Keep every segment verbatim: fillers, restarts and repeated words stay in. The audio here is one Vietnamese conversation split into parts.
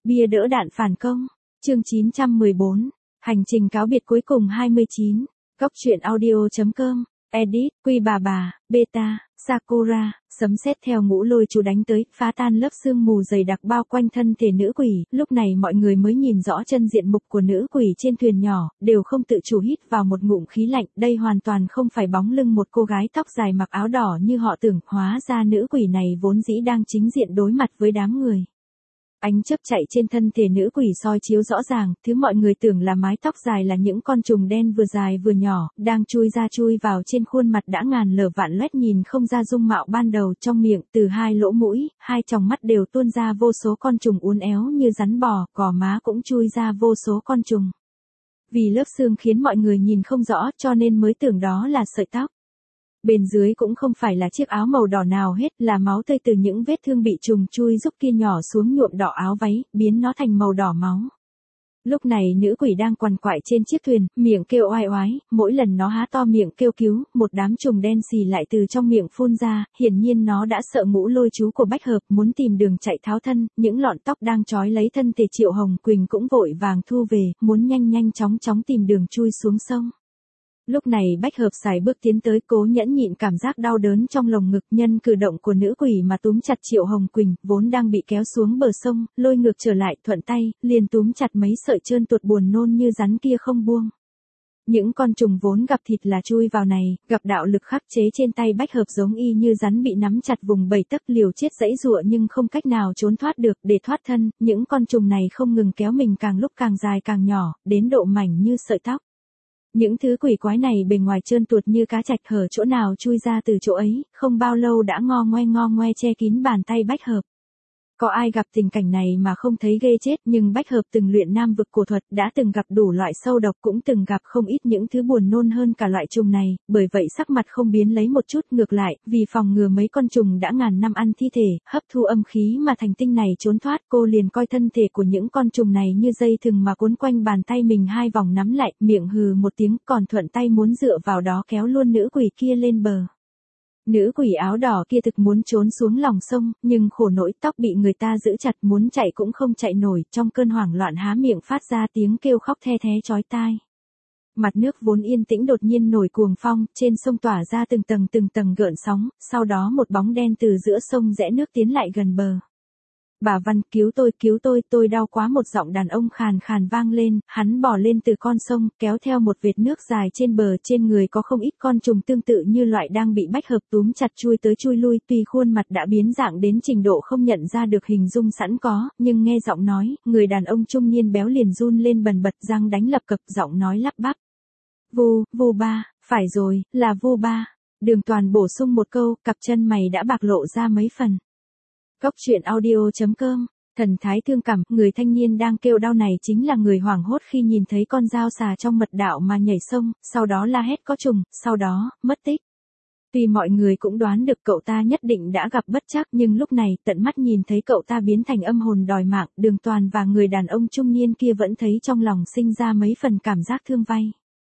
Bia đỡ đạn phản công. Chương chín trăm mười bốn. Hành trình cáo biệt cuối cùng hai mươi chín. Góc truyện audio chấm com. Edit, Quy bà bà, Beta, Sakura, sấm sét theo ngũ lôi chú đánh tới, phá tan lớp sương mù dày đặc bao quanh thân thể nữ quỷ. Lúc này mọi người mới nhìn rõ chân diện mục của nữ quỷ trên thuyền nhỏ, đều không tự chủ hít vào một ngụm khí lạnh. Đây hoàn toàn không phải bóng lưng một cô gái tóc dài mặc áo đỏ như họ tưởng, hóa ra nữ quỷ này vốn dĩ đang chính diện đối mặt với đám người. Ánh chớp chạy trên thân thể nữ quỷ soi chiếu rõ ràng, thứ mọi người tưởng là mái tóc dài là những con trùng đen vừa dài vừa nhỏ, đang chui ra chui vào trên khuôn mặt đã ngàn lở vạn loét nhìn không ra dung mạo ban đầu. Trong miệng, từ hai lỗ mũi, hai tròng mắt đều tuôn ra vô số con trùng uốn éo như rắn bò, gò má cũng chui ra vô số con trùng. Vì lớp xương khiến mọi người nhìn không rõ cho nên mới tưởng đó là sợi tóc. Bên dưới cũng không phải là chiếc áo màu đỏ nào hết, là máu tươi từ những vết thương bị trùng chui rúc kia nhỏ xuống nhuộm đỏ áo váy, biến nó thành màu đỏ máu. Lúc này nữ quỷ đang quằn quại trên chiếc thuyền, miệng kêu oai oái, mỗi lần nó há to miệng kêu cứu, một đám trùng đen xì lại từ trong miệng phun ra, hiển nhiên nó đã sợ ngũ lôi chú của Bách Hợp, muốn tìm đường chạy tháo thân. Những lọn tóc đang trói lấy thân thể Triệu Hồng Quỳnh cũng vội vàng thu về, muốn nhanh nhanh chóng chóng tìm đường chui xuống sông. Lúc này Bách Hợp sải bước tiến tới, cố nhẫn nhịn cảm giác đau đớn trong lồng ngực, nhân cử động của nữ quỷ mà túm chặt Triệu Hồng Quỳnh, vốn đang bị kéo xuống bờ sông, lôi ngược trở lại, thuận tay, liền túm chặt mấy sợi trơn tuột buồn nôn như rắn kia không buông. Những con trùng vốn gặp thịt là chui vào này, gặp đạo lực khắc chế trên tay Bách Hợp giống y như rắn bị nắm chặt vùng bảy tấc, liều chết giãy giụa nhưng không cách nào trốn thoát được. Để thoát thân, những con trùng này không ngừng kéo mình càng lúc càng dài càng nhỏ, đến độ mảnh như sợi tóc. Những thứ quỷ quái này bề ngoài trơn tuột như cá trạch, hở chỗ nào chui ra từ chỗ ấy, không bao lâu đã ngo ngoe ngo ngoe che kín bàn tay Bách Hợp. Có ai gặp tình cảnh này mà không thấy ghê chết, nhưng Bách Hợp từng luyện nam vực cổ thuật, đã từng gặp đủ loại sâu độc, cũng từng gặp không ít những thứ buồn nôn hơn cả loại trùng này, bởi vậy sắc mặt không biến lấy một chút. Ngược lại, vì phòng ngừa mấy con trùng đã ngàn năm ăn thi thể, hấp thu âm khí mà thành tinh này trốn thoát, cô liền coi thân thể của những con trùng này như dây thừng mà cuốn quanh bàn tay mình hai vòng nắm lại, miệng hừ một tiếng, còn thuận tay muốn dựa vào đó kéo luôn nữ quỷ kia lên bờ. Nữ quỷ áo đỏ kia thực muốn trốn xuống lòng sông, nhưng khổ nỗi tóc bị người ta giữ chặt, muốn chạy cũng không chạy nổi, trong cơn hoảng loạn há miệng phát ra tiếng kêu khóc the thé chói tai. Mặt nước vốn yên tĩnh đột nhiên nổi cuồng phong, trên sông tỏa ra từng tầng từng tầng gợn sóng, sau đó một bóng đen từ giữa sông rẽ nước tiến lại gần bờ. Bà Văn, cứu tôi, cứu tôi, tôi đau quá. Một giọng đàn ông khàn khàn vang lên, hắn bò lên từ con sông, kéo theo một vệt nước dài trên bờ, trên người có không ít con trùng tương tự như loại đang bị Bách Hợp túm chặt chui tới chui lui, tuy khuôn mặt đã biến dạng đến trình độ không nhận ra được hình dung sẵn có, nhưng nghe giọng nói, người đàn ông trung niên béo liền run lên bần bật, răng đánh lập cập, giọng nói lắp bắp. Vu, Vu ba, phải rồi, là Vu ba. Đường Toàn bổ sung một câu, cặp chân mày đã bạc lộ ra mấy phần. Góc truyện audio chấm com. Thần thái thương cảm, người thanh niên đang kêu đau này chính là người hoảng hốt khi nhìn thấy con dao xà trong mật đạo mà nhảy sông, sau đó la hét có trùng, sau đó, mất tích. Tuy mọi người cũng đoán được cậu ta nhất định đã gặp bất trắc, nhưng lúc này, tận mắt nhìn thấy cậu ta biến thành âm hồn đòi mạng, Đường Toàn và người đàn ông trung niên kia vẫn thấy trong lòng sinh ra mấy phần cảm giác thương vay.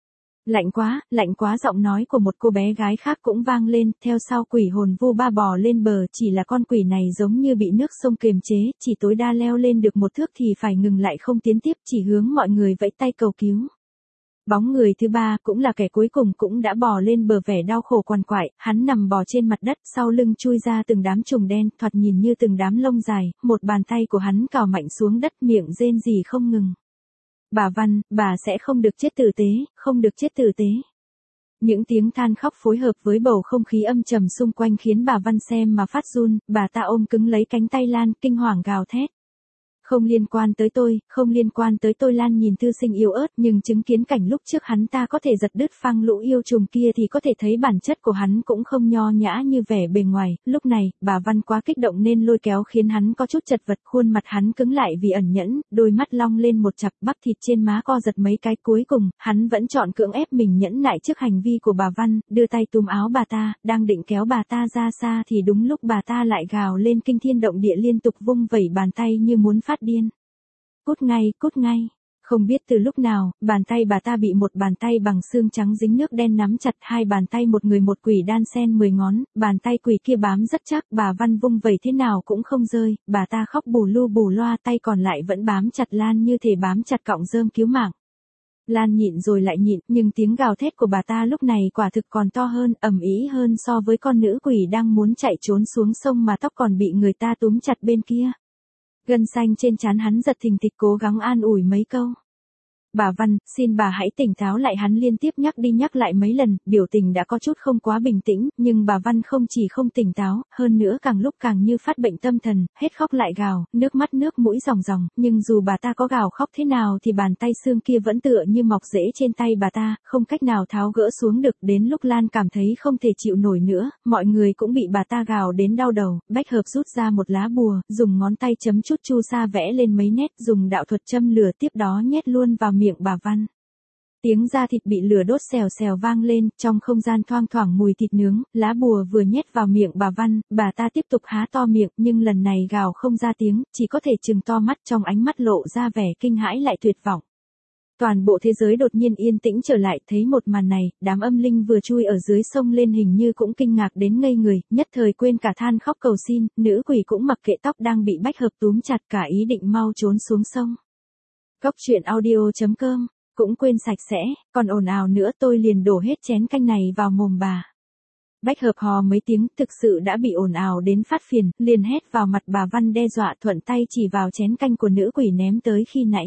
Lạnh quá, lạnh quá. Giọng nói của một cô bé gái khác cũng vang lên, theo sau quỷ hồn Vu ba bò lên bờ, chỉ là con quỷ này giống như bị nước sông kiềm chế, chỉ tối đa leo lên được một thước thì phải ngừng lại không tiến tiếp, chỉ hướng mọi người vẫy tay cầu cứu. Bóng người thứ ba, cũng là kẻ cuối cùng cũng đã bò lên bờ, vẻ đau khổ quằn quại, hắn nằm bò trên mặt đất, sau lưng chui ra từng đám trùng đen, thoạt nhìn như từng đám lông dài, một bàn tay của hắn cào mạnh xuống đất, miệng rên rỉ không ngừng. Bà Văn, bà sẽ không được chết tử tế, không được chết tử tế. Những tiếng than khóc phối hợp với bầu không khí âm trầm xung quanh khiến bà Văn xem mà phát run, bà ta ôm cứng lấy cánh tay Lan, kinh hoàng gào thét. Không liên quan tới tôi, không liên quan tới tôi. Lan nhìn thư sinh yếu ớt, nhưng chứng kiến cảnh lúc trước hắn ta có thể giật đứt phăng lũ yêu trùng kia thì có thể thấy bản chất của hắn cũng không nho nhã như vẻ bề ngoài. Lúc này, bà Văn quá kích động nên lôi kéo khiến hắn có chút chật vật, khuôn mặt hắn cứng lại vì ẩn nhẫn, đôi mắt long lên một chặp, bắp thịt trên má co giật mấy cái. Cuối cùng, hắn vẫn chọn cưỡng ép mình nhẫn nại trước hành vi của bà Văn, đưa tay túm áo bà ta, đang định kéo bà ta ra xa thì đúng lúc bà ta lại gào lên kinh thiên động địa, liên tục vung vẩy bàn tay như muốn phát điên. Cút ngay, cút ngay. Không biết từ lúc nào, bàn tay bà ta bị một bàn tay bằng xương trắng dính nước đen nắm chặt, hai bàn tay một người một quỷ đan xen mười ngón, bàn tay quỷ kia bám rất chắc, bà Văn vung vẩy thế nào cũng không rơi, bà ta khóc bù lu bù loa, tay còn lại vẫn bám chặt Lan như thể bám chặt cọng rơm cứu mạng. Lan nhịn rồi lại nhịn, nhưng tiếng gào thét của bà ta lúc này quả thực còn to hơn, ầm ĩ hơn so với con nữ quỷ đang muốn chạy trốn xuống sông mà tóc còn bị người ta túm chặt bên kia. Gân xanh trên trán hắn giật thình thịch, cố gắng an ủi mấy câu. Bà Văn, xin bà hãy tỉnh táo lại, hắn liên tiếp nhắc đi nhắc lại mấy lần, biểu tình đã có chút không quá bình tĩnh, nhưng bà Văn không chỉ không tỉnh táo, hơn nữa càng lúc càng như phát bệnh tâm thần, hết khóc lại gào, nước mắt nước mũi ròng ròng, nhưng dù bà ta có gào khóc thế nào thì bàn tay xương kia vẫn tựa như mọc rễ trên tay bà ta, không cách nào tháo gỡ xuống được. Đến lúc Lan cảm thấy không thể chịu nổi nữa, mọi người cũng bị bà ta gào đến đau đầu, Bách Hợp rút ra một lá bùa, dùng ngón tay chấm chút chu sa vẽ lên mấy nét, dùng đạo thuật châm lửa tiếp đó nhét luôn vào miệng bà Văn. Tiếng da thịt bị lửa đốt xèo xèo vang lên, trong không gian thoang thoảng mùi thịt nướng, lá bùa vừa nhét vào miệng bà Văn, bà ta tiếp tục há to miệng, nhưng lần này gào không ra tiếng, chỉ có thể trừng to mắt, trong ánh mắt lộ ra vẻ kinh hãi lại tuyệt vọng. Toàn bộ thế giới đột nhiên yên tĩnh trở lại, thấy một màn này, đám âm linh vừa chui ở dưới sông lên hình như cũng kinh ngạc đến ngây người, nhất thời quên cả than khóc cầu xin, nữ quỷ cũng mặc kệ tóc đang bị Bách Hợp túm chặt, cả ý định mau trốn xuống sông. Góc truyện audio chấm com, cũng quên sạch sẽ, còn ồn ào nữa tôi liền đổ hết chén canh này vào mồm bà. Bách Hợp hò mấy tiếng, thực sự đã bị ồn ào đến phát phiền, liền hét vào mặt bà Văn đe dọa, thuận tay chỉ vào chén canh của nữ quỷ ném tới khi nãy.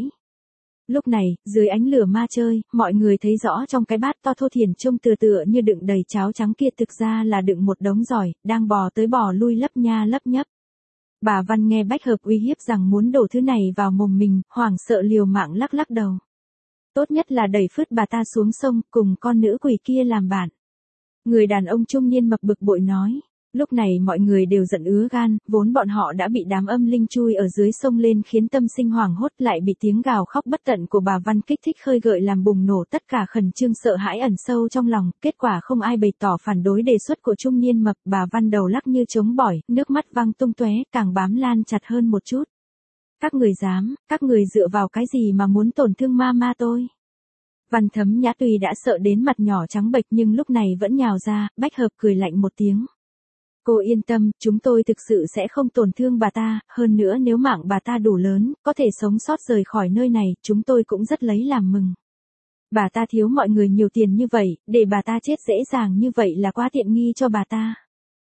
Lúc này, dưới ánh lửa ma chơi, mọi người thấy rõ trong cái bát to thô thiển trông tựa tựa như đựng đầy cháo trắng kia thực ra là đựng một đống giỏi, đang bò tới bò lui lấp nha lấp nhấp. Bà Văn nghe Bách Hợp uy hiếp rằng muốn đổ thứ này vào mồm mình, hoảng sợ liều mạng lắc lắc đầu. Tốt nhất là đẩy phứt bà ta xuống sông, cùng con nữ quỷ kia làm bạn. Người đàn ông trung niên mập bực bội nói. Lúc này mọi người đều giận ứa gan, vốn bọn họ đã bị đám âm linh chui ở dưới sông lên khiến tâm sinh hoảng hốt, lại bị tiếng gào khóc bất tận của bà Văn kích thích khơi gợi làm bùng nổ tất cả khẩn trương sợ hãi ẩn sâu trong lòng, kết quả không ai bày tỏ phản đối đề xuất của trung niên mập, bà Văn đầu lắc như trống bỏi, nước mắt văng tung tóe, càng bám Lan chặt hơn một chút. Các người dám, các người dựa vào cái gì mà muốn tổn thương ma ma tôi? Văn Thấm Nhã tuy đã sợ đến mặt nhỏ trắng bệch nhưng lúc này vẫn nhào ra, Bách Hợp cười lạnh một tiếng. Cô yên tâm, chúng tôi thực sự sẽ không tổn thương bà ta, hơn nữa nếu mạng bà ta đủ lớn, có thể sống sót rời khỏi nơi này, chúng tôi cũng rất lấy làm mừng. Bà ta thiếu mọi người nhiều tiền như vậy, để bà ta chết dễ dàng như vậy là quá tiện nghi cho bà ta.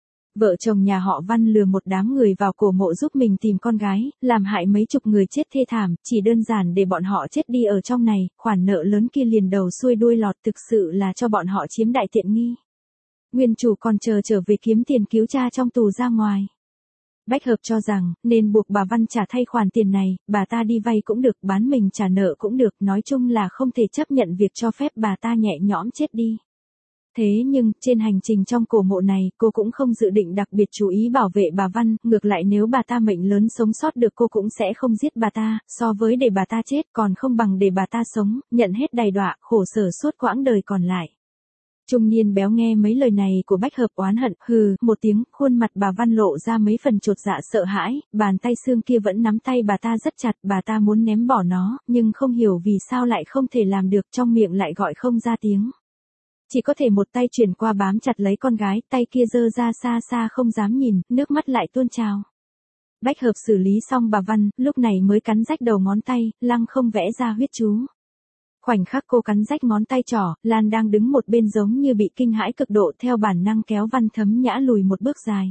Vợ chồng nhà họ Văn lừa một đám người vào cổ mộ giúp mình tìm con gái, làm hại mấy chục người chết thê thảm, chỉ đơn giản để bọn họ chết đi ở trong này, khoản nợ lớn kia liền đầu xuôi đuôi lọt, thực sự là cho bọn họ chiếm đại tiện nghi. Nguyên chủ còn chờ trở về kiếm tiền cứu cha trong tù ra ngoài. Bách Hợp cho rằng, nên buộc bà Văn trả thay khoản tiền này, bà ta đi vay cũng được, bán mình trả nợ cũng được, nói chung là không thể chấp nhận việc cho phép bà ta nhẹ nhõm chết đi. Thế nhưng, trên hành trình trong cổ mộ này, cô cũng không dự định đặc biệt chú ý bảo vệ bà Văn, ngược lại nếu bà ta mệnh lớn sống sót được cô cũng sẽ không giết bà ta, so với để bà ta chết còn không bằng để bà ta sống, nhận hết đầy đọa, khổ sở suốt quãng đời còn lại. Trung niên béo nghe mấy lời này của Bách Hợp oán hận, hừ, một tiếng, khuôn mặt bà Văn lộ ra mấy phần chột dạ sợ hãi, bàn tay xương kia vẫn nắm tay bà ta rất chặt, bà ta muốn ném bỏ nó, nhưng không hiểu vì sao lại không thể làm được, trong miệng lại gọi không ra tiếng. Chỉ có thể một tay chuyển qua bám chặt lấy con gái, tay kia giơ ra xa xa không dám nhìn, nước mắt lại tuôn trào. Bách Hợp xử lý xong bà Văn, lúc này mới cắn rách đầu ngón tay, lăng không vẽ ra huyết chú. Khoảnh khắc cô cắn rách ngón tay trỏ, Lan đang đứng một bên giống như bị kinh hãi cực độ, theo bản năng kéo Văn Thấm Nhã lùi một bước dài.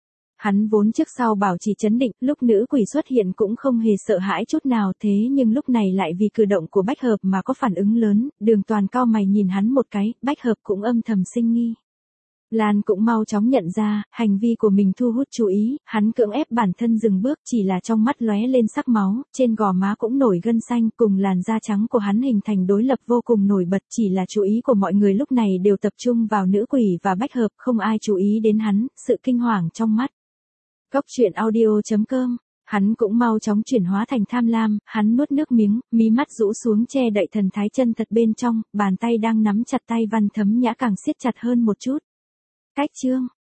Hắn vốn trước sau bảo trì trấn định, lúc nữ quỷ xuất hiện cũng không hề sợ hãi chút nào, thế nhưng lúc này lại vì cử động của Bách Hợp mà có phản ứng lớn, Đường Toàn cau mày nhìn hắn một cái, Bách Hợp cũng âm thầm sinh nghi. Lan cũng mau chóng nhận ra, hành vi của mình thu hút chú ý, hắn cưỡng ép bản thân dừng bước, chỉ là trong mắt lóe lên sắc máu, trên gò má cũng nổi gân xanh, cùng làn da trắng của hắn hình thành đối lập vô cùng nổi bật, chỉ là chú ý của mọi người lúc này đều tập trung vào nữ quỷ và Bách Hợp, không ai chú ý đến hắn, sự kinh hoàng trong mắt. Góc truyện audio chấm com, hắn cũng mau chóng chuyển hóa thành tham lam, hắn nuốt nước miếng, mí mắt rũ xuống che đậy thần thái chân thật bên trong, bàn tay đang nắm chặt tay Văn Thấm Nhã càng siết chặt hơn một chút. Cách chương